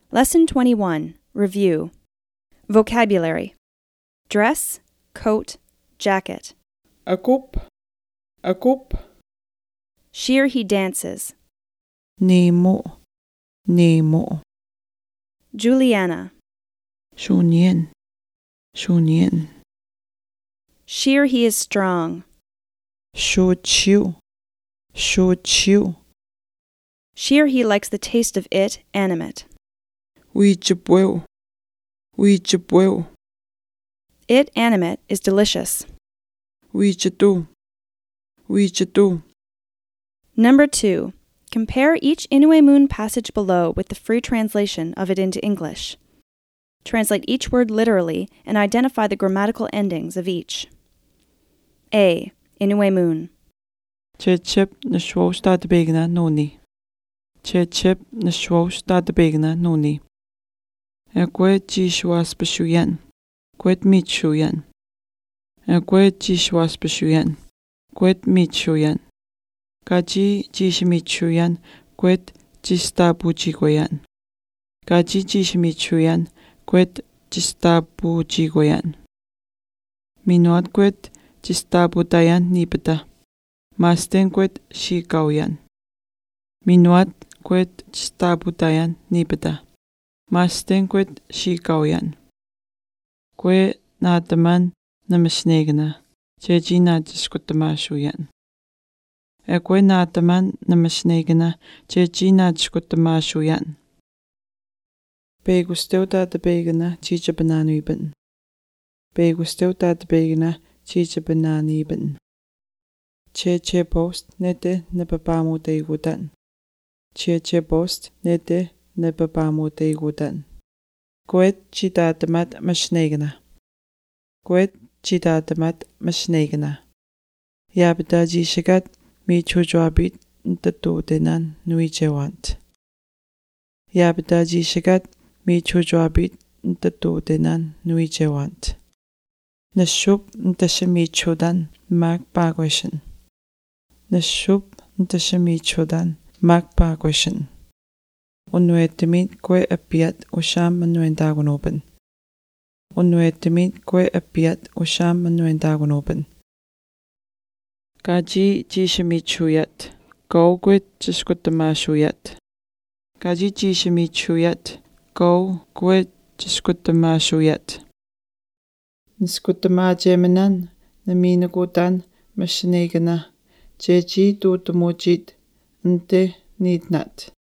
Lesson 21. Review. Vocabulary. Dress, coat, jacket. Akop, akop. Sheer he dances. Nemo, Nemo. Juliana. Shunyen, Shunyen. Sheer he is strong. Shochiu, Shochiu. Sheer he likes the taste of it, animate. Wijibweu, Wijibweu. It, animate, is delicious. Wijidu, Wijidu. Number 2. Compare each Inouye-Moon passage below with the free translation of it into English. Translate each word literally and identify the grammatical endings of each. A. Inouye-Moon. Chechep nashwosta de begna noni. Chechep nashwosta de begna noni. Ekwe jishwas beshuyen. Kwet michuyen. Ekwe jishwas beshuyen. Kwet michuyen. Kaji jishimichuyen. Kwet jistabujigoyen. Kaji jishimichuyen. Kwet jistabujigoyen. Minuat kwet jistabutayan nipata. Masten kwet shikauyan. Minuat kwet jistabutayan nipata. Masten kwet shikauyan. Kwe nataman namasnegana. Cheji najishkutamashuyan. Ekwe nataman namasnegana. Cheji najishkutamashuyan. Begusteuta de begana chicha bananuiben. Begusteuta de begana chicha bananiben. Cheche post nete nepapamu teigutan. Cheche post nete nepapamu teigutan. Kwet chitatamat masnegana. Kwet chitatamat masnegana. Yabita jishagat mi chujwabit ntatutenan nuichewant. Yabita jishagat mi chujwabit ntatutenan nuichewant. Nashup ntashamichodan mag pagweshen. Nashup ntashamichodan mag pagweshen. Unuetimit kwe apiat usham manuendagonopen. Unuetimit kwe apiat usham manuendagonopen. Kaji jishamichuyat. Go kwet jishkutamashuyat. Kaji jishamichuyat. Go kwet jishkutamashuyat. Niskutamajemenan naminagutan mashnegana. Cheji tutumujit nte nidnat.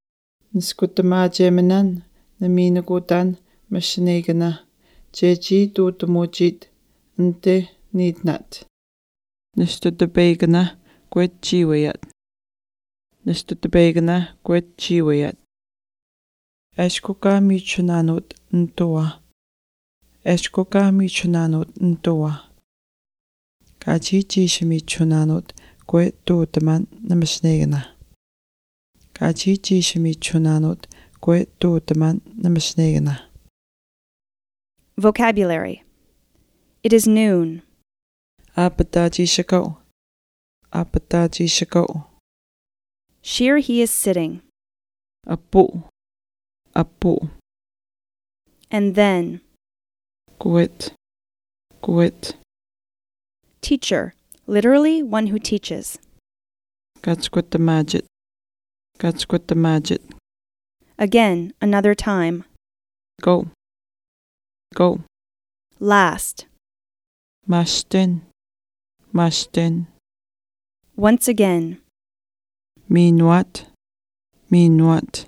Niskutamajemenan naminagutan mashnegana. Cheji tutumujit nte nidnat. Nistutabegana kwet chiwayat. Nistutabegana kwet chiwayat. Eshkoka michunanut ntoa. Eshkoka michunanut ntoa. Kaji jishamichunanut kwe tutaman namasnegana. Kaji jishamichunanut kwe tutaman namasnegana. Vocabulary. It is noon. Apataji shako. Apataji shako. Sheer he is sitting. Apu. Apu. And then. Kwet. Kwet. Teacher, literally one who teaches. Kachkutamajit. Kachkutamajit. Again, another time. Go. Go. Last. Mashten. Mashten. Once again. Minuat. Minuat.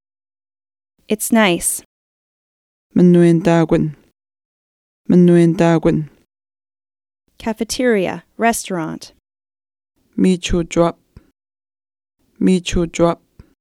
It's nice. Manuendagun. Manuendagun. Cafeteria, restaurant. Michu drop. Michu drop.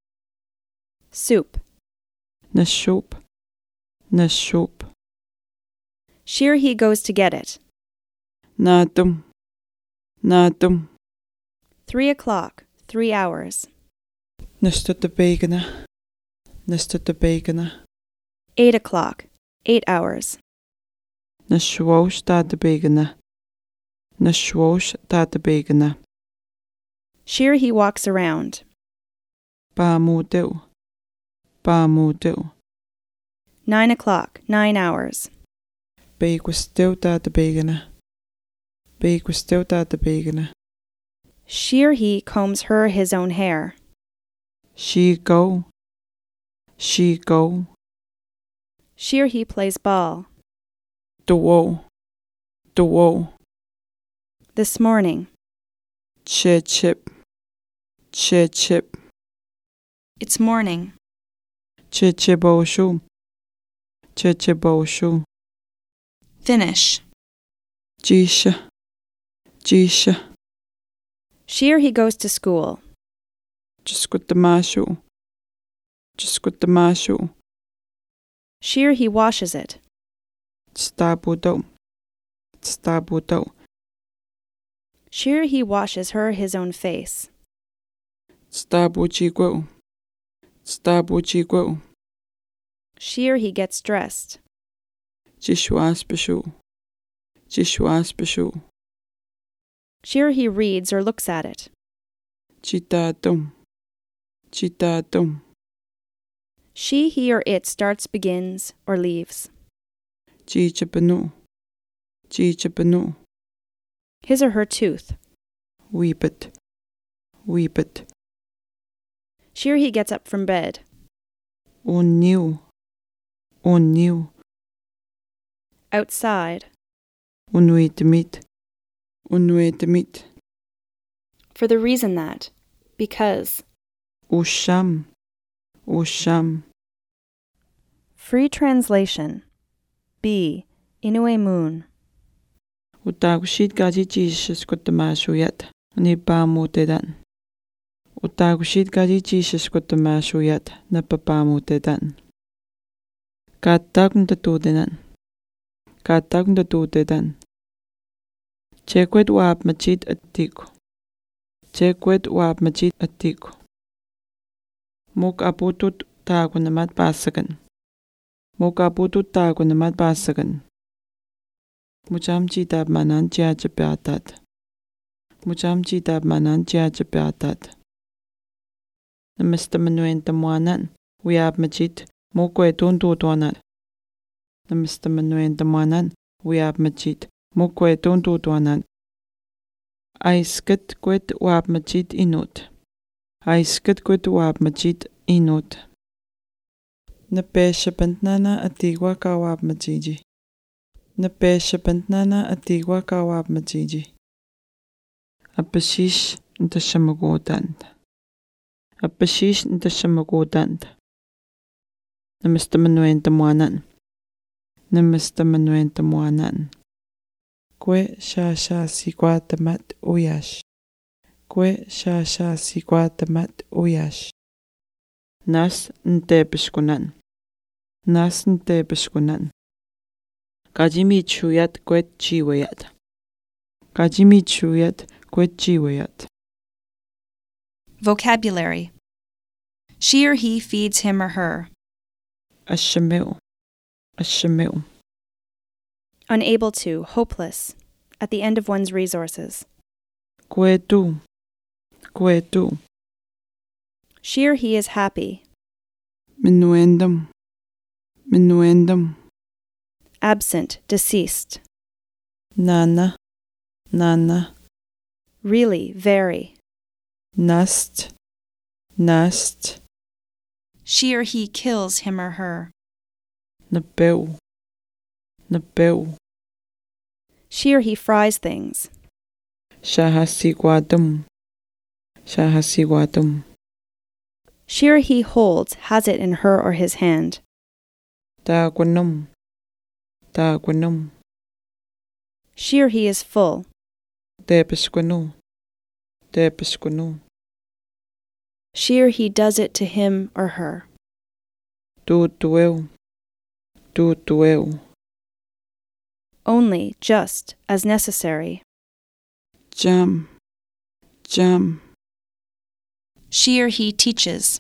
Soup. Nashup. Nashup. Sheer he goes to get it. Natum. Natum. 3 o'clock, 3 hours. Nastutabegana. Nastutabegana. 8 o'clock, 8 hours. Nashwosh tatabegana. Nashwosh tatabegana. Sheer he walks around. Pamudeu. Pamudeu. 9 o'clock, 9 hours. Beig was still that the begana. Beig was still that the begana. Shear he combs her his own hair. She go. She go. Shear he plays ball. The woe. The woe. This morning. Che chip. Che chip. It's morning. Che chibo shu. Che chibo shu. Finish. Jisha. Jisha. Shear he goes to school. Just got the mashu. Just got the mashu. Shear he washes it. Stabudo. Stabudo. Shear he washes her his own face. Stabuchigwo. Stabuchigwo. Shear he gets dressed. Jishwaspashu. Jishwaspashu. Shear he reads or looks at it. Chitatum. Chitatum. She, he, or it starts, begins, or leaves. Chichapanu. Chichapanu. His or her tooth. Weepit. Weepit. Shear he gets up from bed. Unniu. Unniu. Outside. Unuitamit. Unuitamit. For the reason that. Because. Usham. Usham. Free translation. B. Inue moon. Utagushit gaji Jesus kotamashuyat. Nipamutedan. Utagushit gaji Jesus kotamashuyat. Napapamutedan. Katagntatudenan. Katagntatudedan. Chekwet wap machit atiko. Chekwet wap machit atiko. Muk aputut tagunamat basagan. Muk aputut tagunamat basagan. Mucham chitab manan chiachapiatat. Mucham chitab manan chiachapiatat. Namista manuen tamuanan. Wiab machit. Mukwe tuntutuanat. Namista manuen tamuanan. Wiab machit. Mukwe tuntutuanat. Aiskat kwet wab machit inut. Aiskat kwet wab machit inut. Napesha pantnana atigwa ka wab machiji. Napesha pantnana atigwa ka wab machiji. Apashish ntashamagodant. Apashish ntashamagodant. Namista manuen tamuanan. Namista manuen tamuanan. Kwe sha sikwatamat uyash. Kwe sha sikwatamat uyash. Nas ntepishkunan. Nas ntepishkunan. Kajimi chuyat kwet chiwayat. Kajimi chuyat kwet chiwayat. Vocabulary. She or he feeds him or her. Ashamil. Ashamil. Unable to, hopeless, at the end of one's resources. Kwetu. Kwetu. She or he is happy. Minuendum. Minuendum. Absent, deceased. Nana. Nana. Really, very. Nast. Nast. She or he kills him or her. Napeu. Napeu. She or he fries things. Shahasigwadum. Shahasigwadum. She or he holds, has it in her or his hand. Tagunum. Tagunum. She or he is full. Tepesquanu. Tepesquanu. She or he does it to him or her. Tutueu. Tutueu. Only, just, as necessary. Jam. Jam. She or he teaches.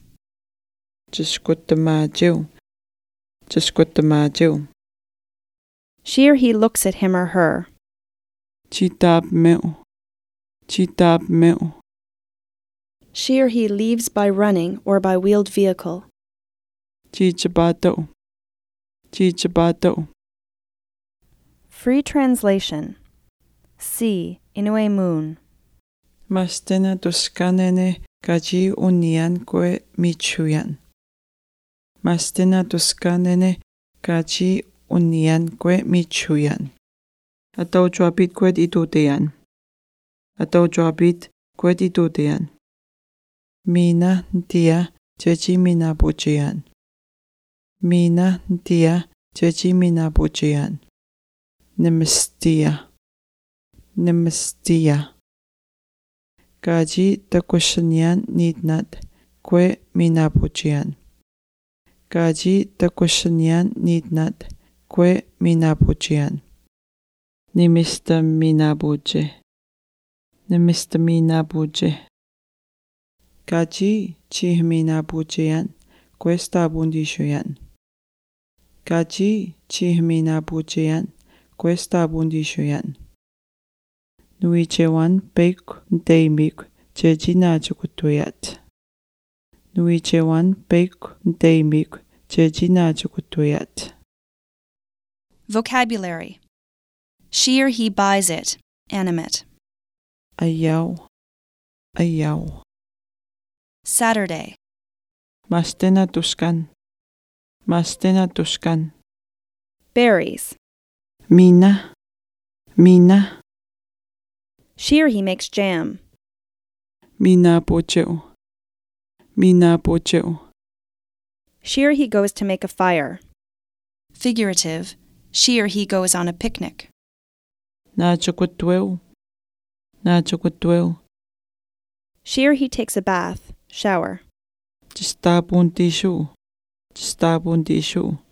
Jiskutamaju. Jiskutamaju. She or he looks at him or her. Chitab meu. Chitab meu. She or he leaves by running or by wheeled vehicle. Chichabato. Chichabato. Free translation. C. Inue moon. Mastena tuskanene kaji unian kwe michuyan. Mastena tuskanene kaji unian kwe michuyan. Atau juapit kwet ituteyan. Atau juapit kwet ituteyan. Mina ntia chechi mina pucheyan. Mina ntia chechi mina pucheyan. Nemistia. Nemistia. Kaji takushanyan nidnat kwe mina pucheyan. Kaji takushanyan nidnat kwe mina pucheyan. Nimista mina buche. Nimista mina buche. Kaji chihmina pucheyan cuesta bundishoyan. Kaji chihmina pucheyan cuesta bundishoyan. Nuichewan pek nteimik chechina chukutuyat. Nuichewan pek nteimik chechina chukutuyat. Vocabulary. She or he buys it. Animate. Ayaw. Ayaw. Saturday. Mastena tuskan. Mastena tuskan. Berries. Mina. Mina. She or he makes jam. Mina pocheo. Mina pocheo. She or he goes to make a fire. Figurative. She or he goes on a picnic. Na chukutweo. Na chukutweo. She or he takes a bath. Shower. Chista puntishu. Chista puntishu.